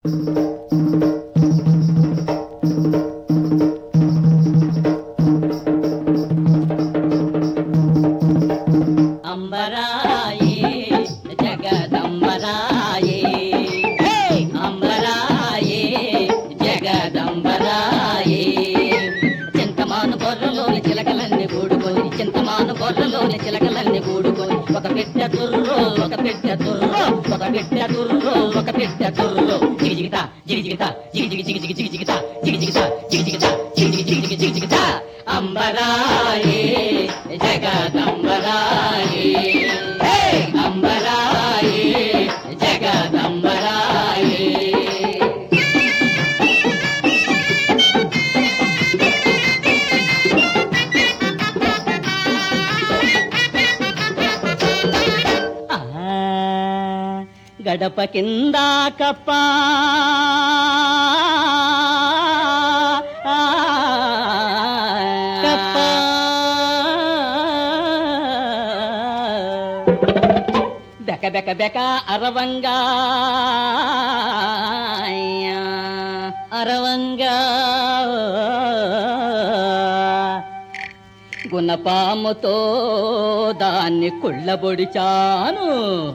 అంబరాయే జగదంబరాయే, అంబరాయే జగదంబరాయే. చింతమాను బొర్రలోని చిలకలన్నీ కూడుకొని, చింతమాను బొర్రలోని చిలకలన్నీ కూడుకొని, ఒక పెట్టె తుర్రో ఒక పెట్టె తుర్రో ఒక పెట్టె తుర్రో ఒక పెట్టె తుర్రో. జిగిజిగిత జిగిజిగిత జిగిజిగి జిగిజిగి జిగిజిగిత జిగిజిగిత జిగిజిగిత జిగిజిగి జిగిజిగి జిగిజిగిత. అంబరాయే జగదంబరాయే, అంబరాయే జగదంబరాయే. గడప కింద కప్ప, కప్ప బెక బెక బెక అరవంగా, అరవంగా గుణపాముతో దాన్ని కుళ్ళబొడిచాను,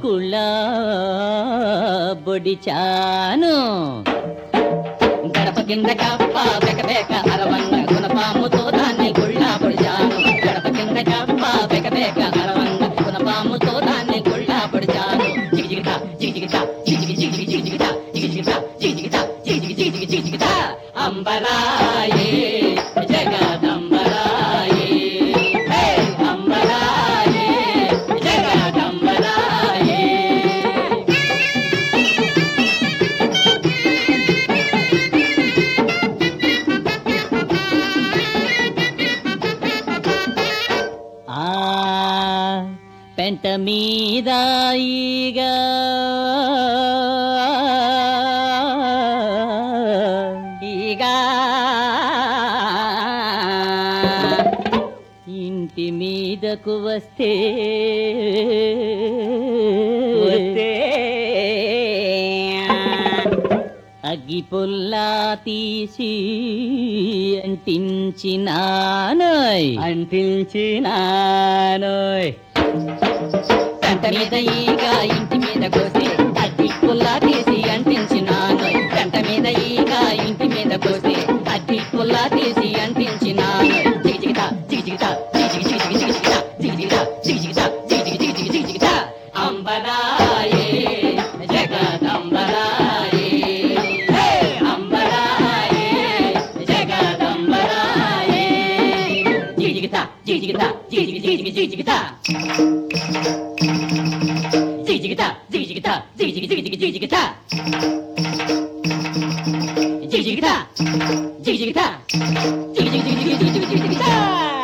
కుళ్ళబొడిచాను. గడప కింద కప్ప బెక బెక అరవంగ, గుణపాముతో దాన్ని కుళ్ళబొడిచాను. గడప కింద కప్ప బెక బెక అరవంగ, గుణపాముతో దాన్ని కుళ్ళబొడిచాను. జిగిజిగిత జిగిజిగిత జిగిజిగి జిగిజిగి జిగిజిగిత జిగిజిగిత జిగిజిగిత జిగిజిగి జిగిజిగి జిగిజిగిత. అంబరాయే జగదంబరాయే, అంబరాయే జగదంబరాయే. పెంట మీద ఈగా, ఈగా ఇంటి మీదకు వస్తే, వస్తే అగ్గి పుల్లా తీసి అంటించినానోయ్, అంటించినానోయ్. పెంట మీద ఈగ ఇంటి మీద కోసి అగ్గి పుల్లా తీసి అంటించినానోయ్. పెంట మీద ఈగ ఇంటి మీద కోసి అగ్గి పుల్లా తీసి అంటించినానోయ్. జిగిజిగిత జిగిజిగిత జిగిజిగి జిగిజిగి జిగిజిగిత జిగిజిగిత జిగిజిగిత జిగిజిగి జిగిజిగి జిగిజిగిత. అంబరాయే జగదంబరాయే, అంబరాయే జగదంబరాయే. జిగిజిగిత జిగిజిగిత జిగిజిగి జిగిజిగి జిగిజిగిత జిగిజిగిత జిగిజిగిత జిగిజిగి జిగిజిగి జిగిజిగిత జిగిజిగిత జిగిజిగిత జిగిజిగి జిగిజిగి జిగిజిగి జిగిజిగిత.